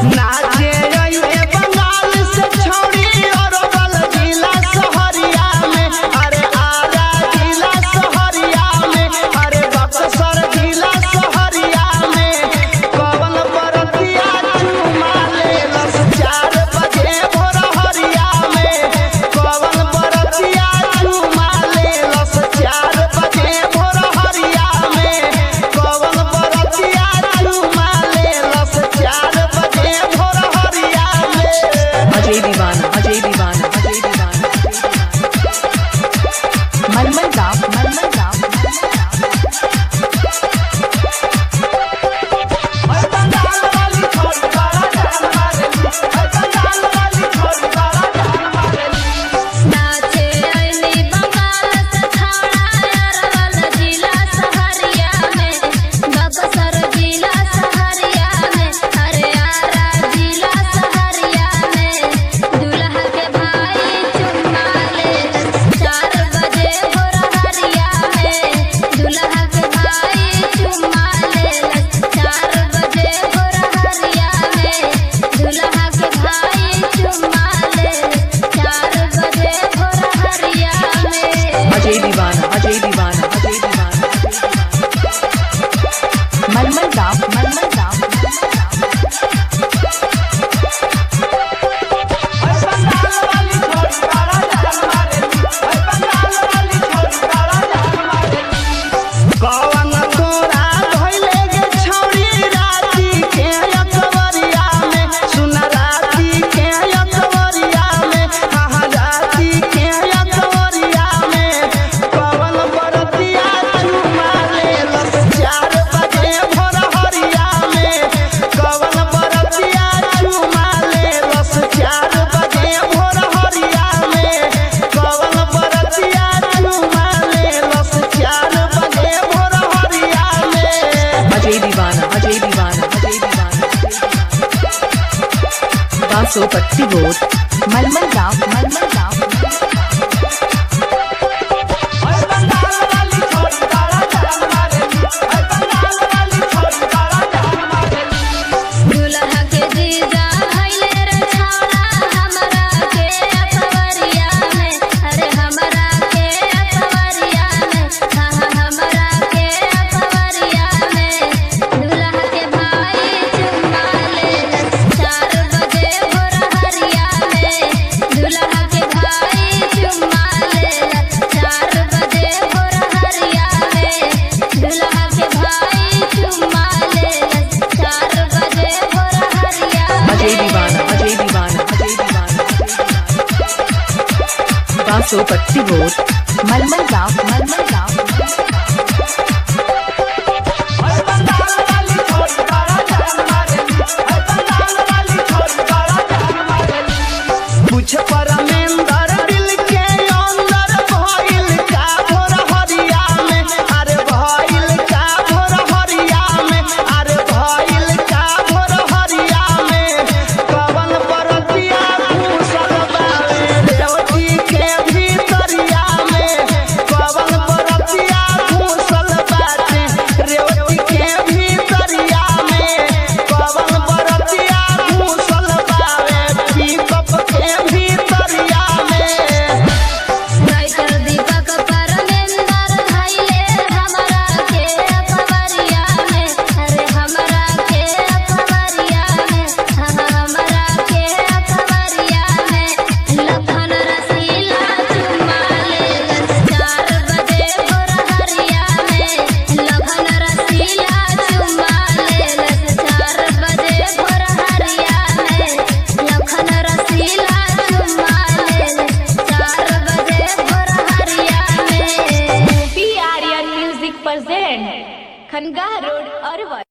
नाचे ये बंगाल से छोड़ी और बल जिला सहरिया में, अरे आरा जिला सहरिया में, अरे बक्सर जिला सहरिया में। कवन बरतिया चुमा लेलस 4 बजे भोर हरिया में, कवन बरतिया चुमा लेलस 4 बजे भोर हरिया में, कवन बरतिया चुमा लेलस 4 बजे भोर हरिया में। अजय दीवाना अजय दीवाना अजय दीवाना मलमल गाँव मलमल गाँव बंगाल वाली छोरी बड़ा जान मारेली, बंगाल वाली छोरी बड़ा जान मारेली। नाचे आईनी बंगाल से छाड़ा अरवल जिला सहरिया में, बक्सर जिला सहरिया में, अरे आरा जिला सहरिया में। दूल्हा के भाई चुम्मा लेलस 4 बजे भोर हरिया में, दूल्हा के भाई चुम्मा लेलस 4 बजे भोर हरिया में, दूल्हा के भाई चुम्मा लेलस 4 बजे भोर हरिया में। अजय दीवाना अजय दीवाना अजय दीवाना मलमल गाँव मलमल गाँव बंगाल वाली छोरी बड़ा जान मारेली, बंगाल वाली छोरी बड़ा जान मारेली। कवन तोरा धइले गे छौरी राती के अकबरिया में, सुन राती के अकबरिया में, हाँ राती के अकबरिया में। कवन बरतिया चुमा लेलस 4 बजे भोर हरिया में, कवन बरतिया चुमा लेलस 4 बजे भोर हरिया में, कवन बरतिया चुमा लेलस 4 बजे भोर हरिया में। अजय दीवाना अजय दीवाना अजय दीवाना 225 रोड मलमल गाँव मलमल गाँव बंगाल वाली छोरी बड़ा जान मारेली, बंगाल वाली छोरी बड़ा जान मारेली। दूल्हा के जीजा भइले रे छौड़ा हमरा के अकबरिया में, अरे हमरा के अकबरिया में, हाँ हमरा के अकबरिया में। दूल्हा के भाई चुम्मा लेलस 4 बजे भोर हरिया में, दूल्हा के भाई चुम्मा लेलस 4 बजे भोर हरिया में, दूल्हा के भाई चुम्मा लेलस 4 बजे भोर हरिया में। अजय दीवाना अजय दीवाना अजय दीवाना 225 रोड मलमल गाँव मलमल गाँव बंगाल वाली छोरी बड़ा जान मारेली, बंगाल वाली छोरी बड़ा जान मारेली। कुछ परमेंदर दिल के अंदर भइल का भोर हरिया में, अरे भइल का भोर हरिया में, अरे भइल का भोर हरिया में। कवन बरतिया घुसल बावे रेवती के भीतरिया में, कवन बरतिया घुसल बाटे रेवती के भीतरिया में, कवन बरतिया घुसल बावे पिकअप के भीतरिया में। राइटर दीपक परमेंदर धइले हमरा के अकबरिया में, अरे हमरा के अकबरिया में, हाँ हमरा के अकबरिया में। लखन रसीला चुम्मा लेलस 4 बजे भोर हरिया में, लखन रसीला चुम्मा लेलस 4 बजे भोर हरिया में, लखन रसीला चुम्मा लेलस 4 बजे भोर हरिया में। P Aryan music present Khanqah road Arwal.